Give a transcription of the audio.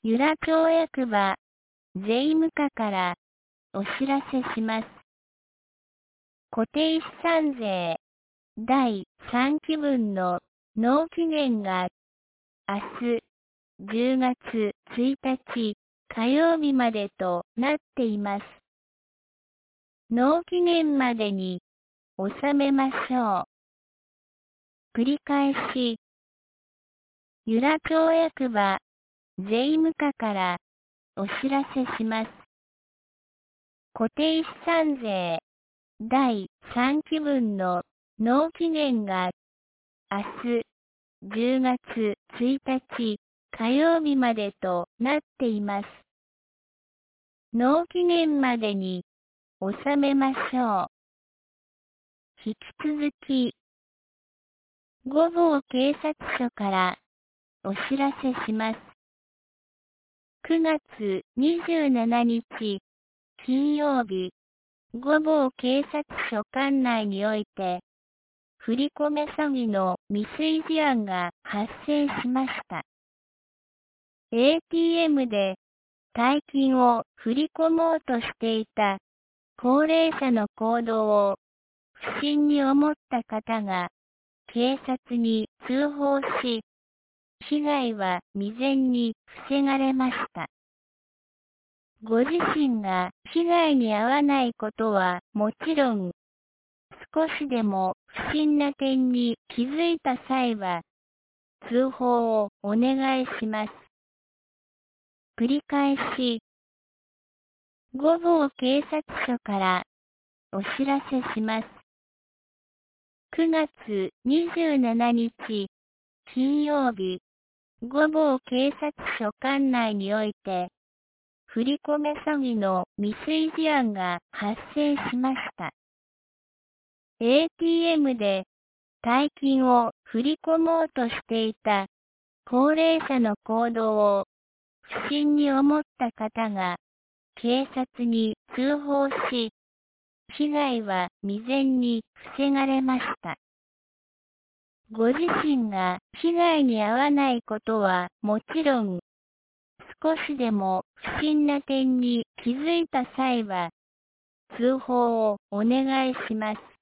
由良町役場、税務課からお知らせします。固定資産税第3期分の納期限が明日10月1日火曜日までとなっています。納期限までに納めましょう。繰り返し、由良町役場、税務課からお知らせします。固定資産税第3期分の納期限が明日10月1日火曜日までとなっています。納期限までに納めましょう。引き続き、御坊警察署からお知らせします。9月27日金曜日、御坊警察署管内において、振り込め詐欺の未遂事案が発生しました。ATM で大金を振り込もうとしていた高齢者の行動を不審に思った方が警察に通報し、被害は未然に防がれました。ご自身が被害に遭わないことはもちろん、少しでも不審な点に気づいた際は、通報をお願いします。繰り返し、御坊警察署からお知らせします。9月27日金曜日、御坊警察署管内において、振り込め詐欺の未遂事案が発生しました。ATM で大金を振り込もうとしていた高齢者の行動を不審に思った方が警察に通報し、被害は未然に防がれました。ご自身が被害に遭わないことはもちろん、少しでも不審な点に気づいた際は、通報をお願いします。